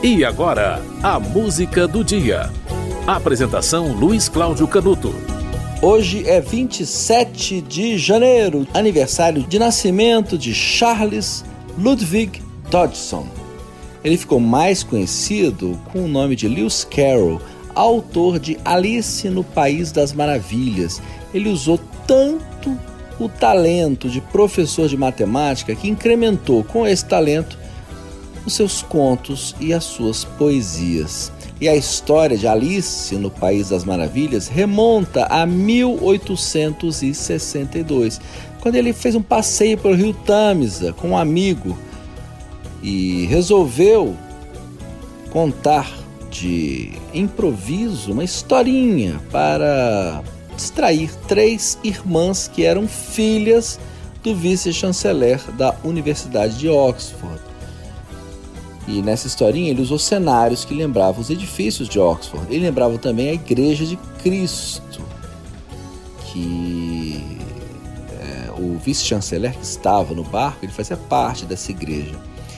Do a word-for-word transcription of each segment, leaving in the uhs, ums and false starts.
E agora, a música do dia. Apresentação Luiz Cláudio Canuto. Hoje é vinte e sete de janeiro, aniversário de nascimento de Charles Ludwig Dodgson. Ele ficou mais conhecido com o nome de Lewis Carroll, autor de Alice no País das Maravilhas. Ele usou tanto o talento de professor de matemática que incrementou com esse talento os seus contos e as suas poesias. E a história de Alice no País das Maravilhas remonta a mil oitocentos e sessenta e dois, quando ele fez um passeio pelo rio Tâmisa com um amigo e resolveu contar de improviso uma historinha para distrair três irmãs que eram filhas do vice-chanceler da Universidade de Oxford. E nessa historinha ele usou cenários que lembravam os edifícios de Oxford. Ele lembrava também a Igreja de Cristo, que é, o vice-chanceler que estava no barco, ele fazia parte dessa igreja.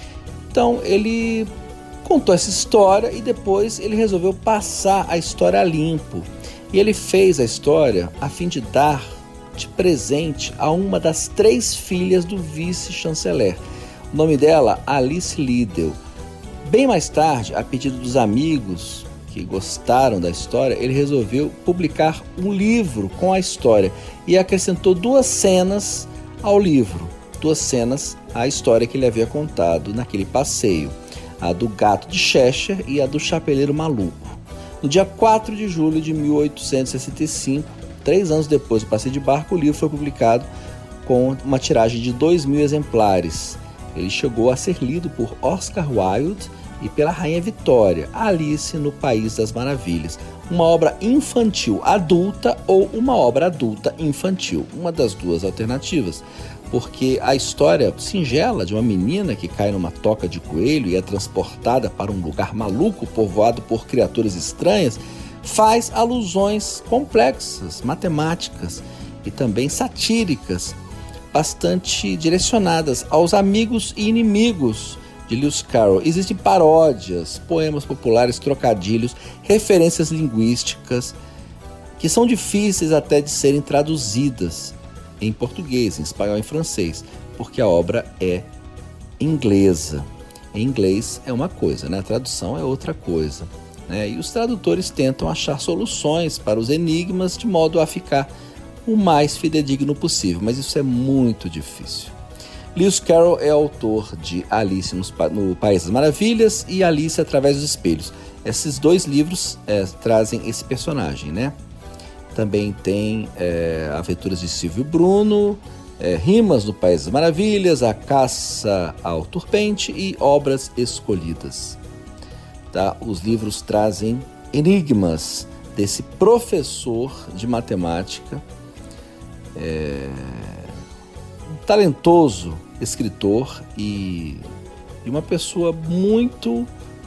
Então ele contou essa história e depois ele resolveu passar a história a limpo. E ele fez a história a fim de dar de presente a uma das três filhas do vice-chanceler. O nome dela, Alice Liddell. Bem mais tarde, a pedido dos amigos que gostaram da história, ele resolveu publicar um livro com a história e acrescentou duas cenas ao livro, duas cenas à história que ele havia contado naquele passeio, a do gato de Cheshire e a do chapeleiro maluco. No dia quatro de julho de mil oitocentos e sessenta e cinco, três anos depois do passeio de barco, o livro foi publicado com uma tiragem de dois mil exemplares. Ele chegou a ser lido por Oscar Wilde e pela Rainha Vitória, Alice no País das Maravilhas. Uma obra infantil adulta ou uma obra adulta infantil. Uma das duas alternativas. Porque a história singela de uma menina que cai numa toca de coelho e é transportada para um lugar maluco povoado por criaturas estranhas faz alusões complexas, matemáticas e também satíricas, bastante direcionadas aos amigos e inimigos de Lewis Carroll. Existem paródias, poemas populares, trocadilhos, referências linguísticas que são difíceis até de serem traduzidas em português, em espanhol e em francês, porque a obra é inglesa. Em inglês é uma coisa, né? A tradução é outra coisa, né? E os tradutores tentam achar soluções para os enigmas de modo a ficar o mais fidedigno possível, mas isso é muito difícil. Lewis Carroll é autor de Alice no País das Maravilhas e Alice através dos Espelhos. Esses dois livros é, trazem esse personagem, né? Também tem é, Aventuras de Silvio Bruno, é, Rimas no País das Maravilhas, A Caça ao Turpente e Obras Escolhidas. Tá? Os livros trazem enigmas desse professor de matemática, é, um talentoso escritor e, e uma pessoa muito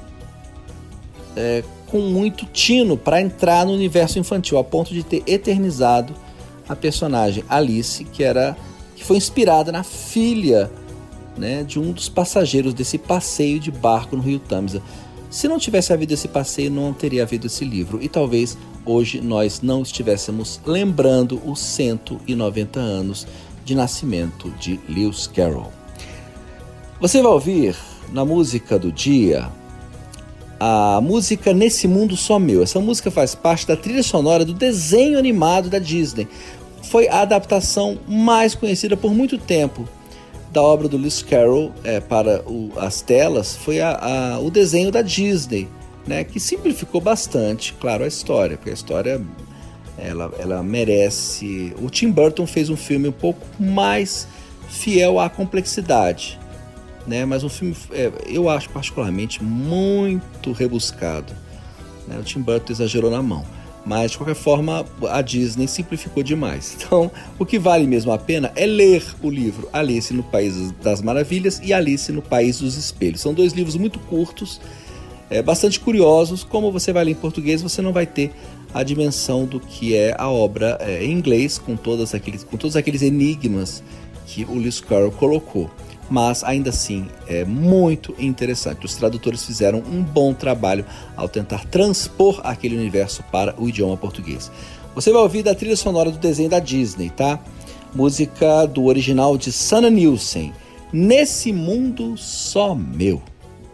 é, com muito tino para entrar no universo infantil, a ponto de ter eternizado a personagem Alice, que, era, que foi inspirada na filha, né, de um dos passageiros desse passeio de barco no rio Tâmisa. Se não tivesse havido esse passeio, não teria havido esse livro e talvez hoje nós não estivéssemos lembrando os cento e noventa anos de nascimento de Lewis Carroll. Você vai ouvir na música do dia a música Nesse Mundo Só Meu. Essa música faz parte da trilha sonora do desenho animado da Disney. Foi a adaptação mais conhecida por muito tempo da obra do Lewis Carroll é, para o, as telas. Foi a, a, o desenho da Disney, né, que simplificou bastante, claro, a história, porque a história ela, ela merece... O Tim Burton fez um filme um pouco mais fiel à complexidade, né, mas um filme, é, eu acho particularmente, muito rebuscado, né? O Tim Burton exagerou na mão, mas de qualquer forma a Disney simplificou demais. Então o que vale mesmo a pena é ler o livro Alice no País das Maravilhas e Alice no País dos Espelhos. São dois livros muito curtos, é, bastante curiosos. Como você vai ler em português, você não vai ter a dimensão do que é a obra é, em inglês, com, todas aqueles, com todos aqueles enigmas que o Lewis Carroll colocou. mas ainda assim é muito interessante. Os tradutores fizeram um bom trabalho ao tentar transpor aquele universo para o idioma português. Você vai ouvir da trilha sonora do desenho da Disney, tá? Música do original de Sanna Nielsen, Nesse Mundo Só Meu.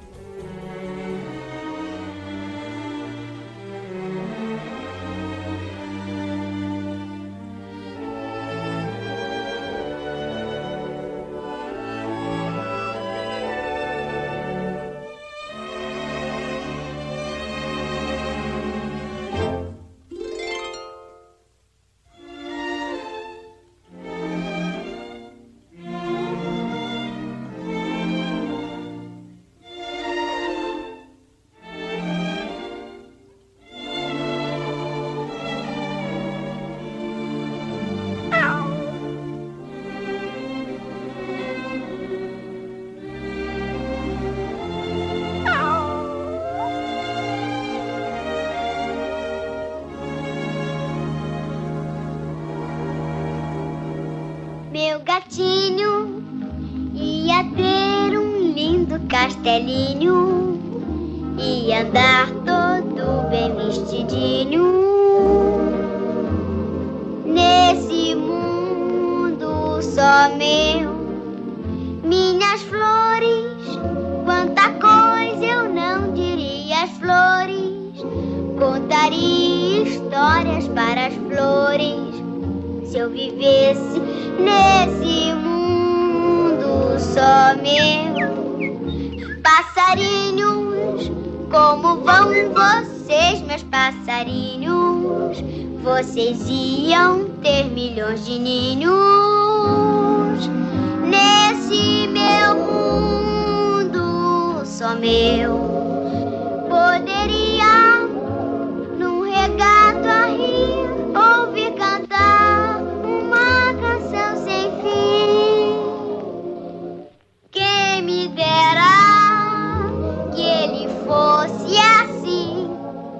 Meu gatinho ia ter um lindo castelinho, ia andar todo bem vestidinho. Nesse mundo só meu, minhas flores, quanta coisa eu não diria às flores, contaria histórias para as flores. Se eu vivesse nesse mundo só meu. Passarinhos, como vão vocês, meus passarinhos? Vocês iam ter milhões de ninhos. Nesse meu mundo só meu. Poderia, num regato a rir, ouvir cantar uma canção sem fim. Quem me dera que ele fosse assim,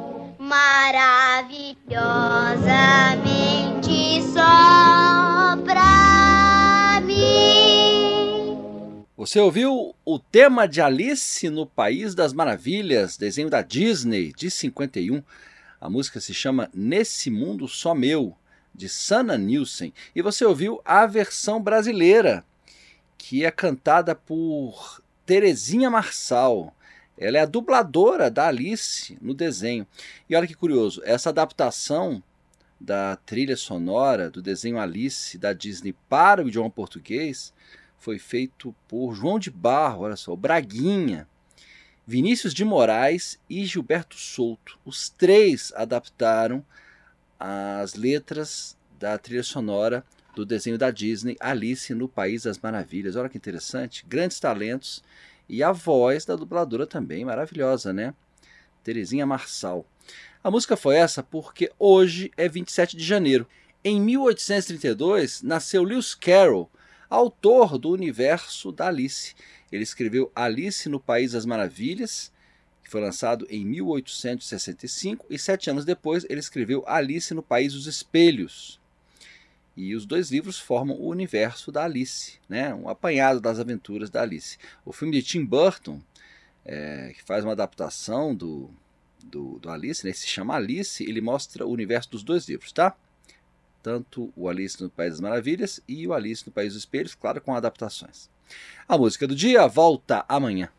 maravilhosamente só pra mim. Você ouviu o tema de Alice no País das Maravilhas, desenho da Disney de cinquenta e um. A música se chama Nesse Mundo Só Meu, de Sanna Nielsen. E você ouviu a versão brasileira, que é cantada por Terezinha Marçal. Ela é a dubladora da Alice no desenho. E olha que curioso, essa adaptação da trilha sonora do desenho Alice da Disney para o idioma português foi feito por João de Barro, olha só, o Braguinha, Vinícius de Moraes e Gilberto Souto. Os três adaptaram as letras da trilha sonora do desenho da Disney, Alice no País das Maravilhas. Olha que interessante, grandes talentos. E a voz da dubladora também, maravilhosa, né? Terezinha Marçal. A música foi essa porque hoje é vinte e sete de janeiro. Em mil oitocentos e trinta e dois, nasceu Lewis Carroll, autor do universo da Alice. Ele escreveu Alice no País das Maravilhas, que foi lançado em mil oitocentos e sessenta e cinco, e sete anos depois ele escreveu Alice no País dos Espelhos. E os dois livros formam o universo da Alice, né? Um apanhado das aventuras da Alice. O filme de Tim Burton, é, que faz uma adaptação do, do, do Alice, né? Se chama Alice, ele mostra o universo dos dois livros, tá? Tanto o Alice no País das Maravilhas e o Alice no País dos Espelhos, claro, com adaptações. A música do dia volta amanhã.